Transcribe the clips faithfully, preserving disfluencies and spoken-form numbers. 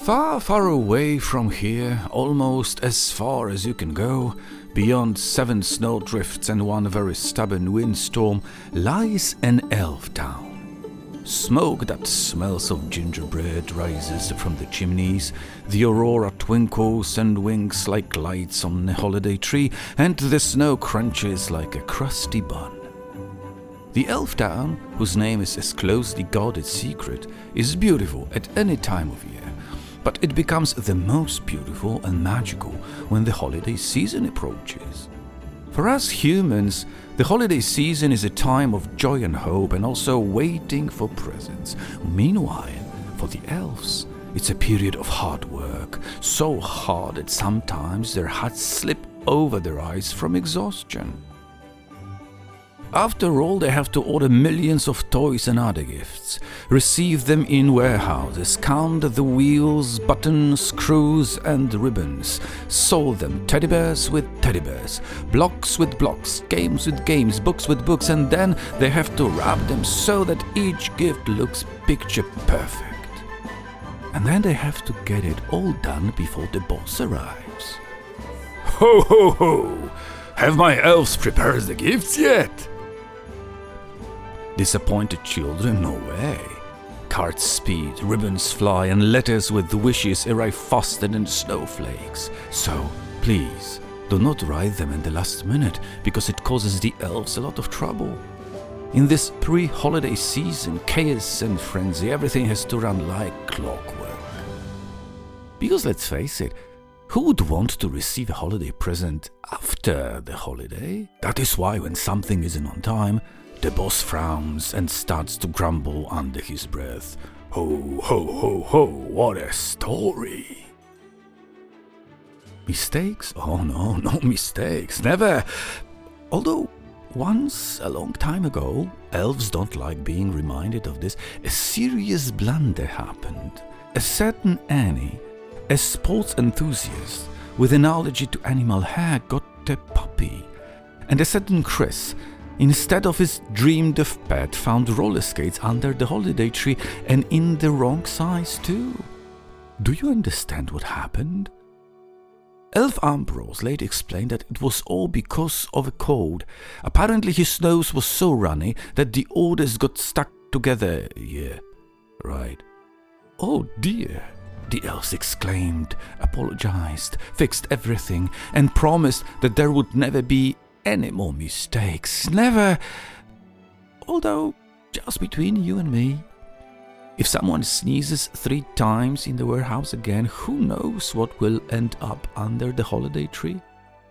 Far, far away from here, almost as far as you can go, beyond seven snowdrifts and one very stubborn windstorm, lies an elf town. Smoke that smells of gingerbread rises from the chimneys, the aurora twinkles and winks like lights on a holiday tree, and the snow crunches like a crusty bun. The elf town, whose name is as closely guarded secret, is beautiful at any time of year. But it becomes the most beautiful and magical when the holiday season approaches. For us humans, the holiday season is a time of joy and hope and also waiting for presents. Meanwhile, for the elves, it's a period of hard work, so hard that sometimes their hats slip over their eyes from exhaustion. After all, they have to order millions of toys and other gifts, receive them in warehouses, count the wheels, buttons, screws and ribbons, sold them teddy bears with teddy bears, blocks with blocks, games with games, books with books, and then they have to wrap them so that each gift looks picture perfect. And then they have to get it all done before the boss arrives. Ho ho ho! Have my elves prepared the gifts yet? Disappointed children, no way. Carts speed, ribbons fly, and letters with wishes arrive faster than snowflakes. So, please, do not write them in the last minute, because it causes the elves a lot of trouble. In this pre-holiday season, chaos and frenzy, everything has to run like clockwork. Because let's face it, who would want to receive a holiday present after the holiday? That is why when something isn't on time, the boss frowns and starts to grumble under his breath. Ho, ho, ho, ho, what a story! Mistakes? Oh no, no mistakes, never! Although, once, a long time ago, elves don't like being reminded of this, a serious blunder happened. A certain Annie, a sports enthusiast with an allergy to animal hair, got a puppy. And a certain Chris, instead of his dreamed-of pet, found roller skates under the holiday tree and in the wrong size too. Do you understand what happened? Elf Ambrose later explained that it was all because of a cold. Apparently his nose was so runny that the orders got stuck together. Yeah, right. Oh dear, the elves exclaimed, apologized, fixed everything, and promised that there would never be any more mistakes, never. Although, just between you and me, if someone sneezes three times in the warehouse again, who knows what will end up under the holiday tree?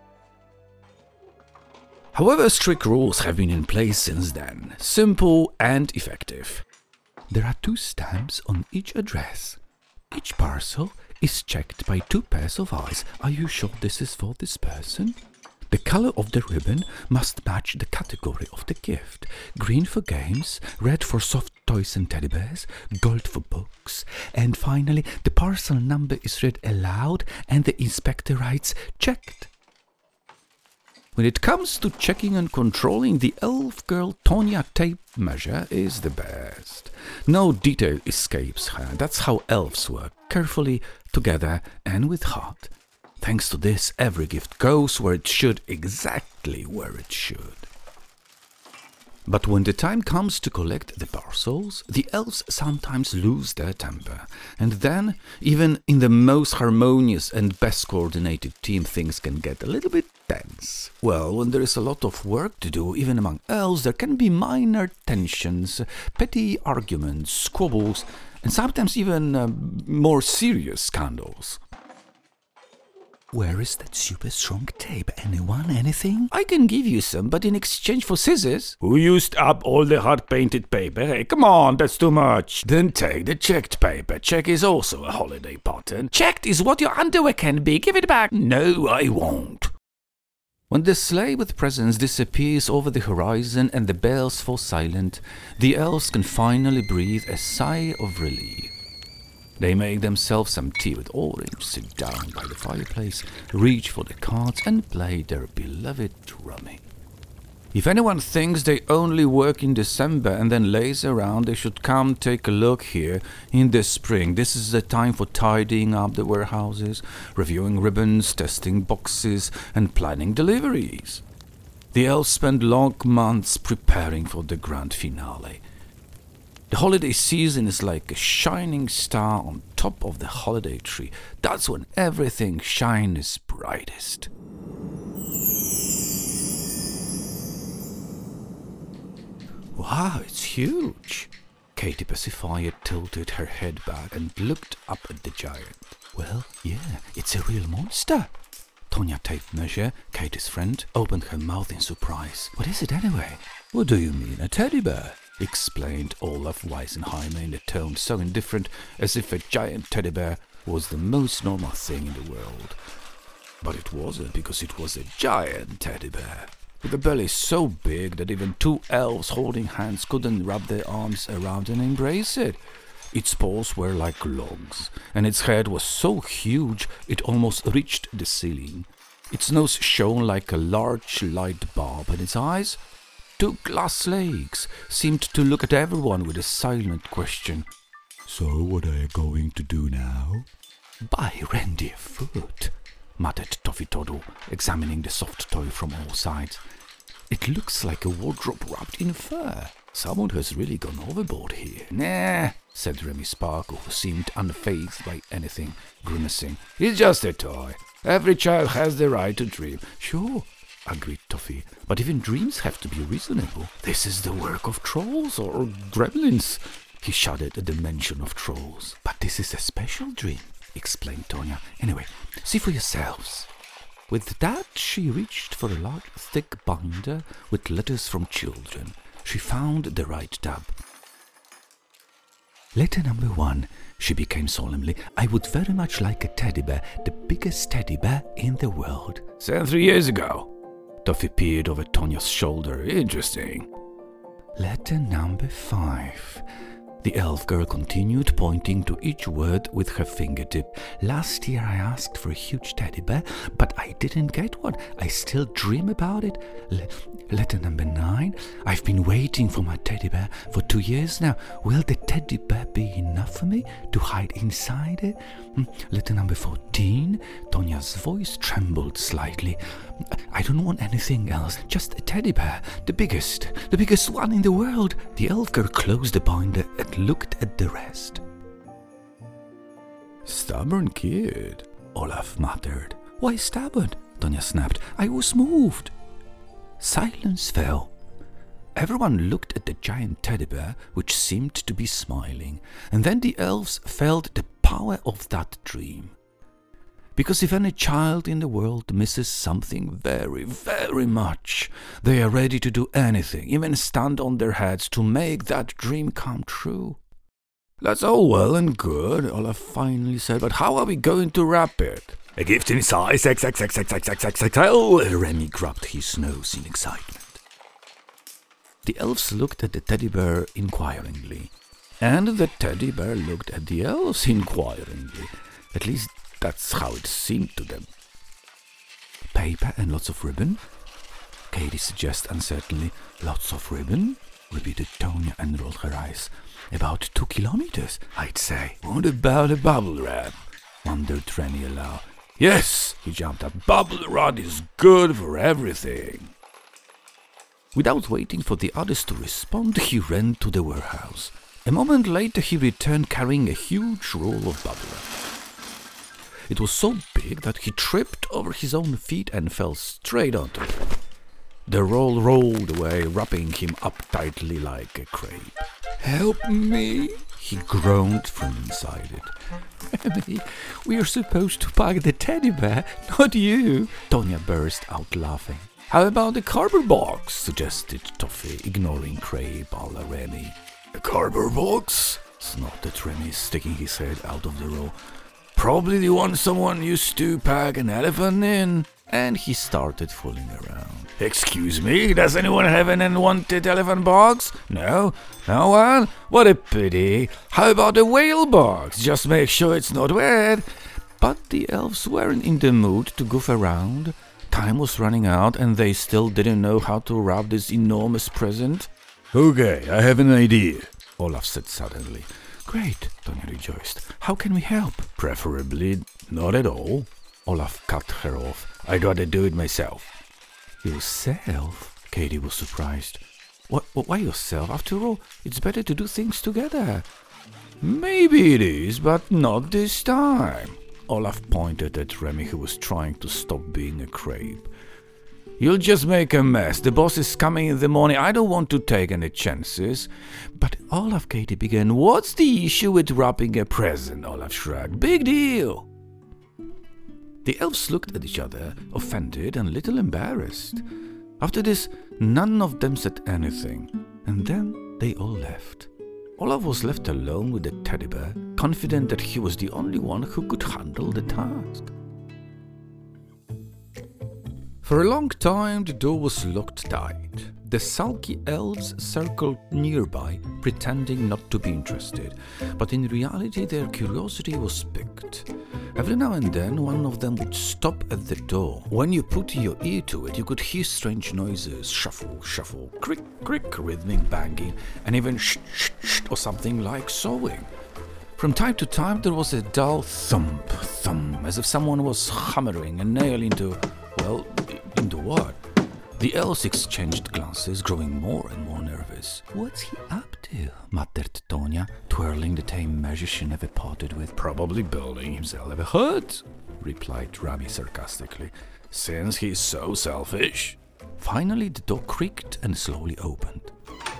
However, strict rules have been in place since then, simple and effective. There are two stamps on each address. Each parcel is checked by two pairs of eyes. Are you sure this is for this person? The color of the ribbon must match the category of the gift. Green for games, red for soft toys and teddy bears, gold for books. And finally, the parcel number is read aloud and the inspector writes, checked. When it comes to checking and controlling, the elf girl Tonya tape measure is the best. No detail escapes her. That's how elves work, carefully, together and with heart. Thanks to this, every gift goes where it should, exactly where it should. But when the time comes to collect the parcels, the elves sometimes lose their temper. And then, even in the most harmonious and best coordinated team, things can get a little bit tense. Well, when there is a lot of work to do, even among elves, there can be minor tensions, petty arguments, squabbles, and sometimes even uh, more serious scandals. Where is that super strong tape? Anyone? Anything? I can give you some, but in exchange for scissors. Who used up all the hard-painted paper? Hey, come on, that's too much. Then take the checked paper. Check is also a holiday pattern. Checked is what your underwear can be. Give it back. No, I won't. When the sleigh with presents disappears over the horizon and the bells fall silent, the elves can finally breathe a sigh of relief. They make themselves some tea with orange, sit down by the fireplace, reach for the cards and play their beloved drumming. If anyone thinks they only work in December and then lays around, they should come take a look here in the spring. This is the time for tidying up the warehouses, reviewing ribbons, testing boxes, and planning deliveries. The elves spend long months preparing for the grand finale. The holiday season is like a shining star on top of the holiday tree. That's when everything shines brightest. Wow, it's huge. Katie pacifier tilted her head back and looked up at the giant. Well, yeah, it's a real monster. Tonya tape measure, Katie's friend, opened her mouth in surprise. What is it anyway? What do you mean, a teddy bear? Explained Olaf Weisenheimer in a tone so indifferent as if a giant teddy bear was the most normal thing in the world. But it wasn't, because it was a giant teddy bear, with a belly so big that even two elves holding hands couldn't wrap their arms around and embrace it. Its paws were like logs, and its head was so huge it almost reached the ceiling. Its nose shone like a large light bulb, and its eyes, two glass legs, seemed to look at everyone with a silent question. So what are you going to do now? Buy reindeer food, muttered Toffee Toddle, examining the soft toy from all sides. It looks like a wardrobe wrapped in fur. Someone has really gone overboard here. Nah, said Remy Sparkle, who seemed unfazed by anything, grimacing. It's just a toy. Every child has the right to dream. Sure, agreed Toffee, but even dreams have to be reasonable. This is the work of trolls or gremlins. He shuddered at the mention of trolls. But this is a special dream, explained Tonya. Anyway, see for yourselves. With that, she reached for a large, thick binder with letters from children. She found the right tab. Letter number one, she began solemnly. I would very much like a teddy bear, the biggest teddy bear in the world. Sent three years ago. Toffee peered over Tonya's shoulder. Interesting. Letter number five. The elf girl continued, pointing to each word with her fingertip. Last year I asked for a huge teddy bear, but I didn't get one. I still dream about it. Le- letter number nine. I've been waiting for my teddy bear for two years now. Will the teddy bear be enough for me to hide inside it? Letter number fourteen. Tonya's voice trembled slightly. I don't want anything else, just a teddy bear, the biggest, the biggest one in the world. The elf girl closed the binder and looked at the rest. Stubborn kid, Olaf muttered. Why stubborn? Tonya snapped. I was moved. Silence fell. Everyone looked at the giant teddy bear, which seemed to be smiling, and then the elves felt the power of that dream. Because if any child in the world misses something very, very much, they are ready to do anything, even stand on their heads to make that dream come true. That's all well and good, Olaf finally said, but how are we going to wrap it? A gift in size X X X X X X X X L. Remy grabbed his nose in excitement. The elves looked at the teddy bear inquiringly, and the teddy bear looked at the elves inquiringly. At least that's how it seemed to them. Paper and lots of ribbon? Katie suggested uncertainly. Lots of ribbon? Repeated Tonya and rolled her eyes. About two kilometers, I'd say. What about a bubble wrap? Wondered Remy aloud. Yes, he jumped up. Bubble wrap is good for everything. Without waiting for the others to respond, he ran to the warehouse. A moment later, he returned carrying a huge roll of bubble wrap. It was so big that he tripped over his own feet and fell straight onto it. The roll rolled away, wrapping him up tightly like a crepe. Help me, he groaned from inside it. Remy, we are supposed to pack the teddy bear, not you. Tonya burst out laughing. How about the cardboard box? Suggested Toffee, ignoring crepe a la Remy. A cardboard box? Snorted Remy, sticking his head out of the roll. Probably the one someone used to pack an elephant in. And he started fooling around. Excuse me, does anyone have an unwanted elephant box? No? No one? What a pity. How about a whale box? Just make sure it's not wet. But the elves weren't in the mood to goof around. Time was running out and they still didn't know how to wrap this enormous present. Okay, I have an idea, Olaf said suddenly. Great, Tonya rejoiced. How can we help? Preferably not at all. Olaf cut her off. I'd rather do it myself. Yourself? Katie was surprised. What, why yourself? After all, it's better to do things together. Maybe it is, but not this time. Olaf pointed at Remy, who was trying to stop being a creep. You'll just make a mess. The boss is coming in the morning. I don't want to take any chances. But Olaf, Katie began. What's the issue with wrapping a present? Olaf shrugged. Big deal. The elves looked at each other, offended and a little embarrassed. After this, none of them said anything, and then they all left. Olaf was left alone with the teddy bear, confident that he was the only one who could handle the task. For a long time, the door was locked tight. The sulky elves circled nearby, pretending not to be interested, but in reality their curiosity was piqued. Every now and then one of them would stop at the door. When you put your ear to it, you could hear strange noises, shuffle, shuffle, crick, crick, rhythmic banging, and even sh sh sh or something like sawing. From time to time there was a dull thump, thump, as if someone was hammering a nail into, well, into what? The elves exchanged glances, growing more and more nervous. What's he up to? Muttered Tonya, twirling the tame measure she never parted with. Probably building himself a hut, replied Rami sarcastically, since he's so selfish. Finally the door creaked and slowly opened.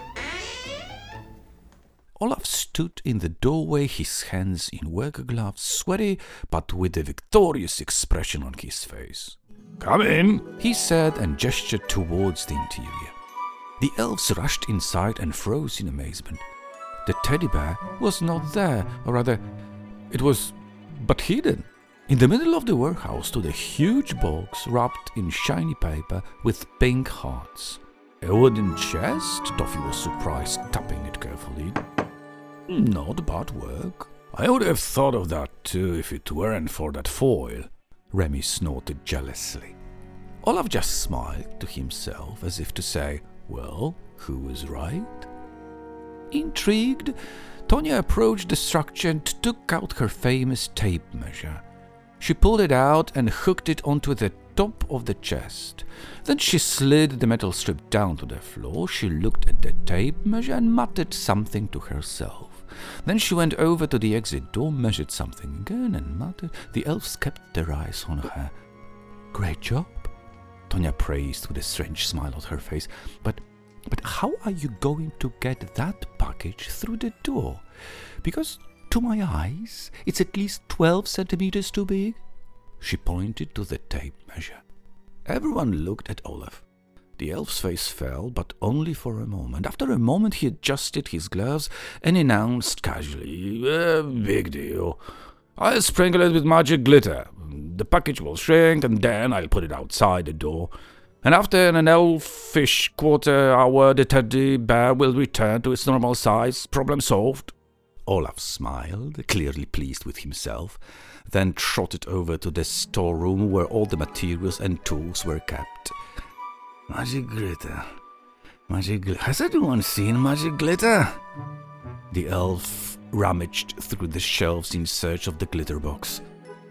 Olaf stood in the doorway, his hands in work gloves, sweaty but with a victorious expression on his face. Come in, he said and gestured towards the interior. The elves rushed inside and froze in amazement. The teddy bear was not there, or rather, it was but hidden. In the middle of the warehouse stood a huge box wrapped in shiny paper with pink hearts. A wooden chest? Toffee was surprised, tapping it carefully. Not bad work. I would have thought of that too if it weren't for that foil. Remy snorted jealously. Olaf just smiled to himself as if to say, well, who was right? Intrigued, Tonya approached the structure and took out her famous tape measure. She pulled it out and hooked it onto the top of the chest. Then she slid the metal strip down to the floor. She looked at the tape measure and muttered something to herself. Then she went over to the exit door, measured something again and muttered. The elves kept their eyes on her. Great job, Tonya praised with a strange smile on her face. But, but how are you going to get that package through the door? Because, to my eyes, it's at least twelve centimeters too big. She pointed to the tape measure. Everyone looked at Olaf. The elf's face fell, but only for a moment. After a moment he adjusted his gloves and announced casually, eh, big deal. I'll sprinkle it with magic glitter. The package will shrink, and then I'll put it outside the door. And after an elfish quarter hour, the teddy bear will return to its normal size. Problem solved. Olaf smiled, clearly pleased with himself, then trotted over to the storeroom where all the materials and tools were kept. Magic glitter. Magic glitter. Has anyone seen magic glitter? The elf rummaged through the shelves in search of the glitter box.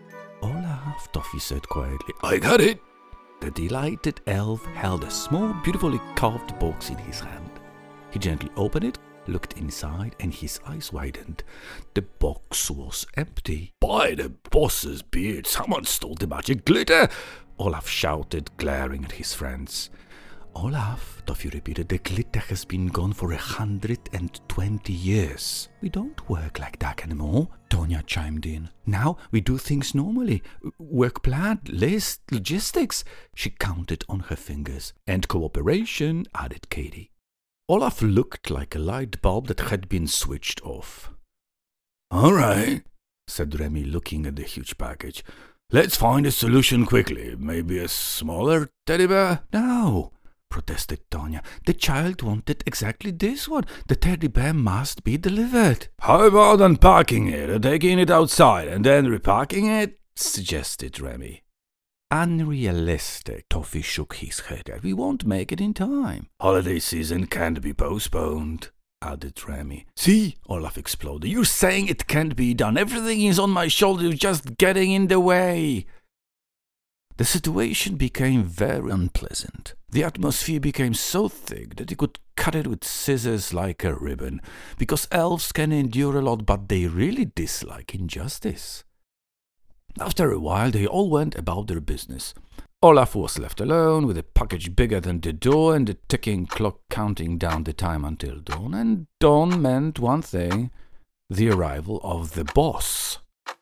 Olaf, Toffee said quietly. I got it. The delighted elf held a small, beautifully carved box in his hand. He gently opened it, looked inside, and his eyes widened. The box was empty. By the boss's beard, someone stole the magic glitter! Olaf shouted, glaring at his friends. Olaf, Toffee repeated, the glitter has been gone for a hundred and twenty years. We don't work like that anymore, Tonya chimed in. Now we do things normally. Work plan, list, logistics. She counted on her fingers. And cooperation, added Katie. Olaf looked like a light bulb that had been switched off. All right, said Remy, looking at the huge package. Let's find a solution quickly. Maybe a smaller teddy bear? No, protested Tonya. The child wanted exactly this one. The teddy bear must be delivered. How about unpacking it, taking it outside, and then repacking it? Suggested Remy. unrealistic. Toffee shook his head. We won't make it in time. Holiday season can't be postponed, added Remy. See, Olaf exploded. You're saying it can't be done. Everything is on my shoulders, just getting in the way. The situation became very unpleasant. The atmosphere became so thick that you could cut it with scissors like a ribbon, because elves can endure a lot, but they really dislike injustice. After a while, they all went about their business. Olaf was left alone with a package bigger than the door and a ticking clock counting down the time until dawn. And dawn meant one thing, the arrival of the boss.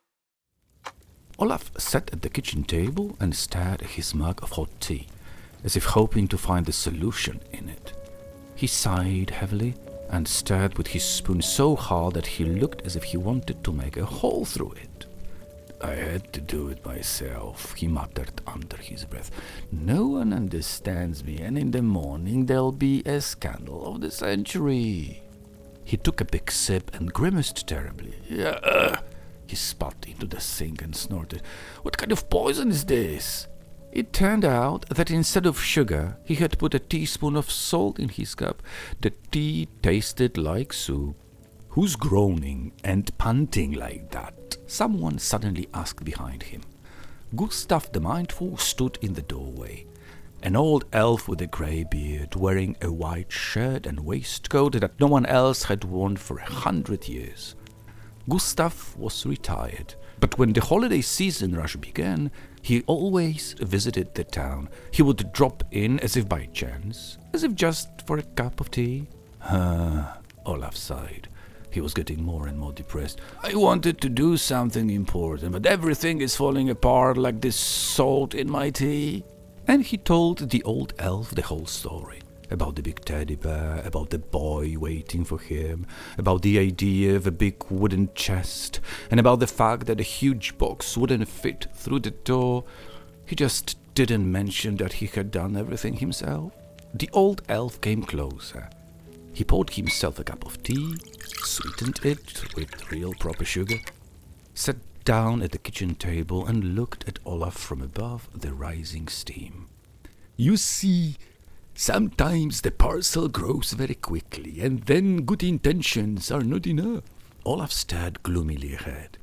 Olaf sat at the kitchen table and stared at his mug of hot tea, as if hoping to find the solution in it. He sighed heavily and stirred with his spoon so hard that he looked as if he wanted to make a hole through it. I had to do it myself, he muttered under his breath. No one understands me, and in the morning there'll be a scandal of the century. He took a big sip and grimaced terribly. Uh, he spat into the sink and snorted. What kind of poison is this? It turned out that instead of sugar, he had put a teaspoon of salt in his cup. The tea tasted like soup. Who's groaning and panting like that? Someone suddenly asked behind him. Gustav the Mindful stood in the doorway. An old elf with a grey beard, wearing a white shirt and waistcoat that no one else had worn for a hundred years. Gustav was retired, but when the holiday season rush began, he always visited the town. He would drop in as if by chance, as if just for a cup of tea. Ah, Olaf sighed. He was getting more and more depressed. I wanted to do something important, but everything is falling apart like this salt in my tea. And he told the old elf the whole story. About the big teddy bear, about the boy waiting for him, about the idea of a big wooden chest, and about the fact that a huge box wouldn't fit through the door. He just didn't mention that he had done everything himself. The old elf came closer. He poured himself a cup of tea, sweetened it with real proper sugar, sat down at the kitchen table and looked at Olaf from above the rising steam. You see, sometimes the parcel grows very quickly, and then good intentions are not enough. Olaf stared gloomily ahead.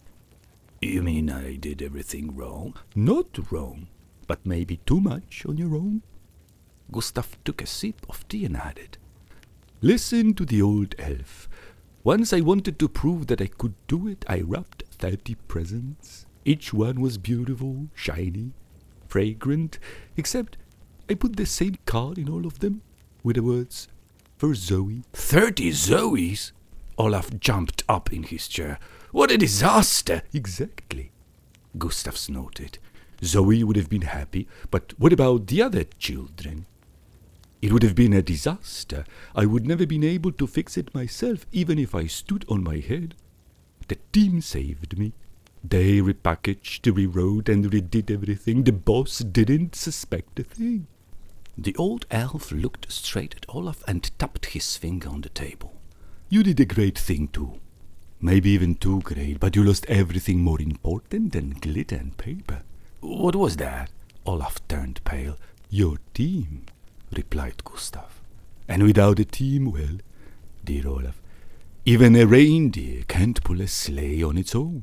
You mean I did everything wrong? Not wrong, but maybe too much on your own? Gustav took a sip of tea and added, Listen to the old elf. Once I wanted to prove that I could do it, I wrapped thirty presents. Each one was beautiful, shiny, fragrant, except I put the same card in all of them, with the words, for Zoe. Thirty Zoes? Olaf jumped up in his chair. What a disaster! Exactly, Gustav snorted. Zoe would have been happy, but what about the other children? It would have been a disaster. I would never been able to fix it myself, even if I stood on my head. The team saved me. They repackaged, rewrote, and redid everything. The boss didn't suspect a thing. The old elf looked straight at Olaf and tapped his finger on the table. You did a great thing too. Maybe even too great, but you lost everything more important than glitter and paper. What was that? Olaf turned pale. Your team, replied Gustav. And without a team, well, dear Olaf, even a reindeer can't pull a sleigh on its own.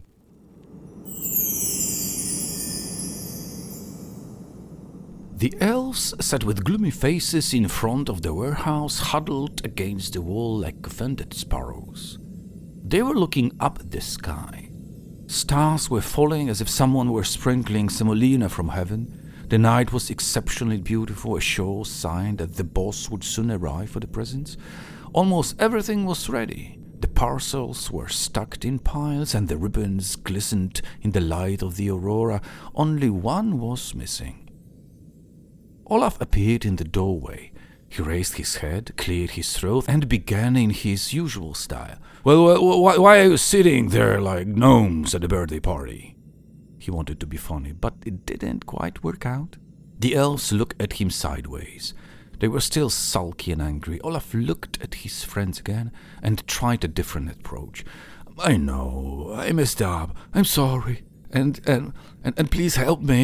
The elves sat with gloomy faces in front of the warehouse, huddled against the wall like offended sparrows. They were looking up at the sky. Stars were falling as if someone were sprinkling semolina from heaven. The night was exceptionally beautiful, a sure sign that the boss would soon arrive for the presents. Almost everything was ready. The parcels were stacked in piles and the ribbons glistened in the light of the aurora. Only one was missing. Olaf appeared in the doorway. He raised his head, cleared his throat, and began in his usual style. Well, why, why are you sitting there like gnomes at a birthday party? He wanted to be funny, but it didn't quite work out. The elves looked at him sideways. They were still sulky and angry. Olaf looked at his friends again and tried a different approach. I know, I messed up. I'm sorry. And, and, and, and please help me.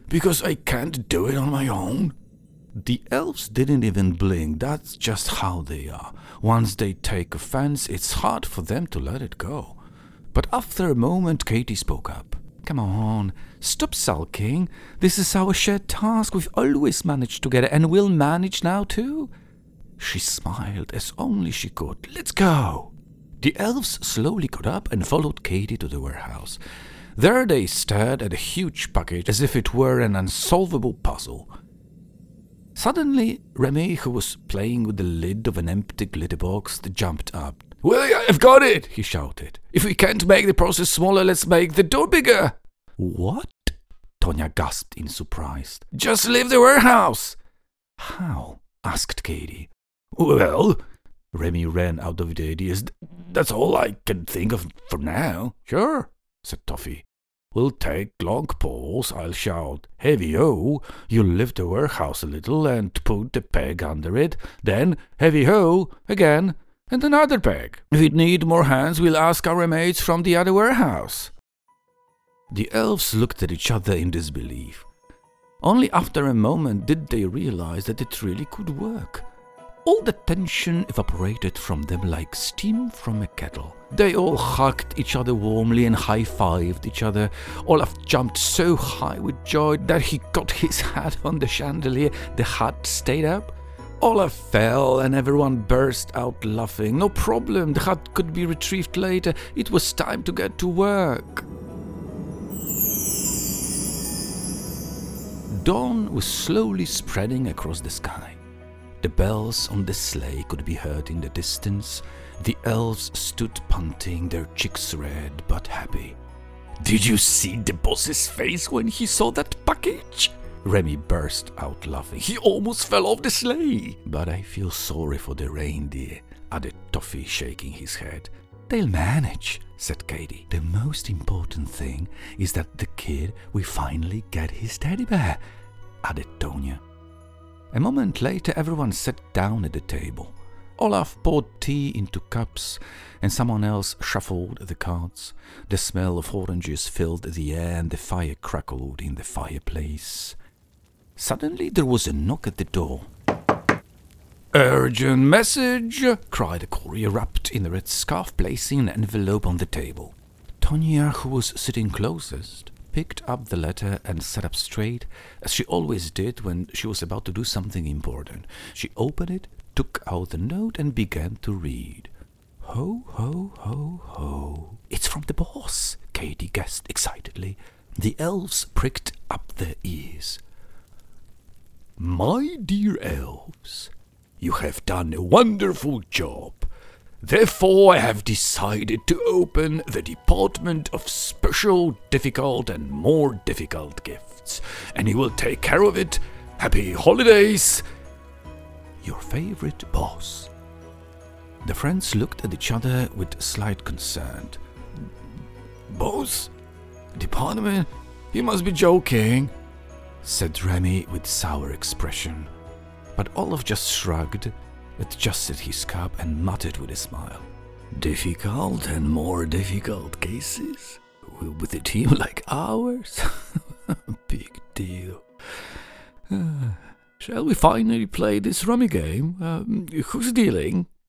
because I can't do it on my own. The elves didn't even blink. That's just how they are. Once they take offense, it's hard for them to let it go. But after a moment, Katie spoke up. Come on, stop sulking. This is our shared task. We've always managed together, and we'll manage now too. She smiled as only she could. Let's go. The elves slowly got up and followed Katie to the warehouse. There they stared at a huge package as if it were an unsolvable puzzle. Suddenly, Remy, who was playing with the lid of an empty glitter box, jumped up. "Well, I've got it!" he shouted. "If we can't make the process smaller, let's make the door bigger." "What?" Tonya gasped in surprise. "Just leave the warehouse." "How?" asked Katie. "Well," Remy ran out of the ideas. "That's all I can think of for now." "Sure," said Toffee. "We'll take long pause. I'll shout, 'Heavy-ho!' You'll lift the warehouse a little and put the peg under it. Then, 'Heavy-ho!' again, and another peg. If we need more hands, we'll ask our mates from the other warehouse." The elves looked at each other in disbelief. Only after a moment did they realize that it really could work. All the tension evaporated from them like steam from a kettle. They all hugged each other warmly and high-fived each other. Olaf jumped so high with joy that he got his hat on the chandelier. The hat stayed up. Olaf fell and everyone burst out laughing. No problem, the hat could be retrieved later. It was time to get to work. Dawn was slowly spreading across the sky. The bells on the sleigh could be heard in the distance. The elves stood panting, their cheeks red but happy. "Did you see the boss's face when he saw that package?" Remy burst out laughing. "He almost fell off the sleigh." "But I feel sorry for the reindeer," added Toffee, shaking his head. "They'll manage," said Katie. "The most important thing is that the kid will finally get his teddy bear," added Tonya. A moment later, everyone sat down at the table. Olaf poured tea into cups, and someone else shuffled the cards. The smell of oranges filled the air, and the fire crackled in the fireplace. Suddenly, there was a knock at the door. "Urgent message!" cried a courier wrapped in a red scarf, placing an envelope on the table. Tonya, who was sitting closest, picked up the letter and sat up straight, as she always did when she was about to do something important. She opened it, took out the note, and began to read. "Ho, ho, ho, ho. It's from the boss," Katie guessed excitedly. The elves pricked up their ears. "My dear elves, you have done a wonderful job. Therefore, I have decided to open the Department of Special, Difficult, and More Difficult Gifts, and you will take care of it. Happy holidays! Your favorite boss." The friends looked at each other with slight concern. "Boss? Department? You must be joking," said Remy with sour expression. But Olaf just shrugged, adjusted his cup, and muttered with a smile, "Difficult and more difficult cases? With a team like ours? Big deal. Uh, shall we finally play this rummy game? Um, who's dealing?"